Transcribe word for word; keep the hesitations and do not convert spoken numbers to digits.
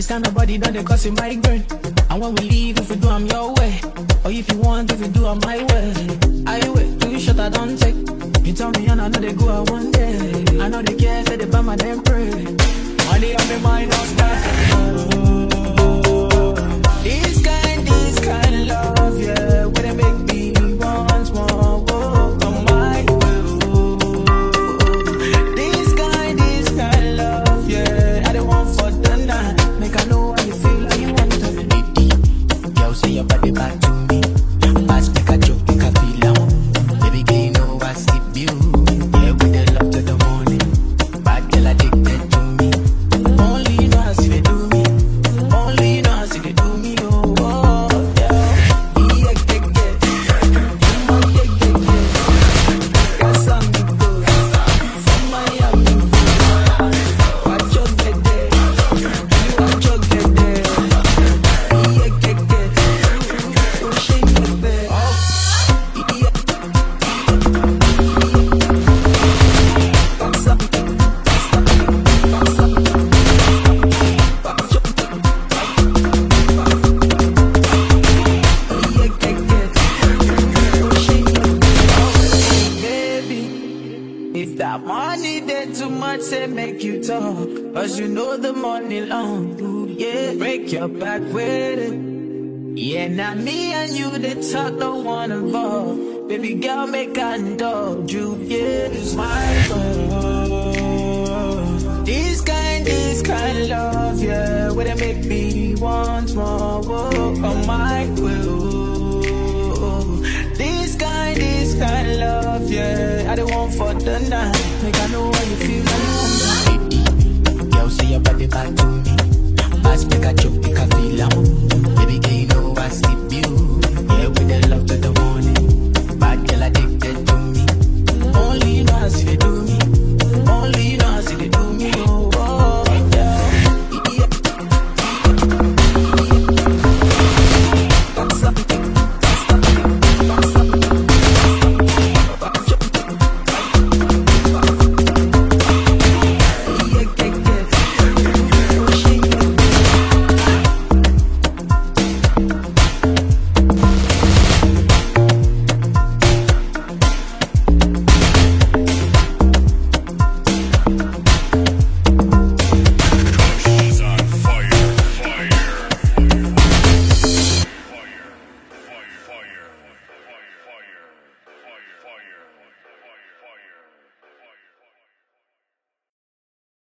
kind of body done they cause a migraine. And when we leave, if we do, I'm your way. Or if you want, if you do, I'm my way. I wait, too short, I don't take. You tell me, and I know they go out one day. I know they care, say they buy my damn pray. Money on my mind, don't stop. This kind, this kind of love, yeah. Where they make me once more. Whoa, on my way. This kind, this kind of love, yeah. I don't want for the night. Make I know how you feel, how you want to. Girl, say your body back to me. Pass, make a joke, make a feel out. Baby, girl, you know I see you. Yeah, with the love to the morning. Bad girl, addicted to me. Only you know how see they do me. Only you know how see they do me. Oh, oh, yeah. Yeah, yeah, yeah. Yeah, yeah, yeah. Got something good. From Miami. Watch your get there. You watch your get there. Yeah, yeah, yeah. Oh, shake it there. Oh, yeah. Got something. Got something. Got something. Watch your get there. Baby, if that money there too much, say make you talk. Cause you know the money long, ooh, yeah. Break your back with it. Yeah, now me and you, they talk, no one involved. Baby girl, make I indulge you, yeah. It's my love. This kind, this kind of love, yeah. Where they make me want more, whoa, on my will. This kind, this kind of love, yeah. I don't want for the night. Make I know how you feel, how you want. Girl, say your body back to me. Pass, make a joke, make a feel out.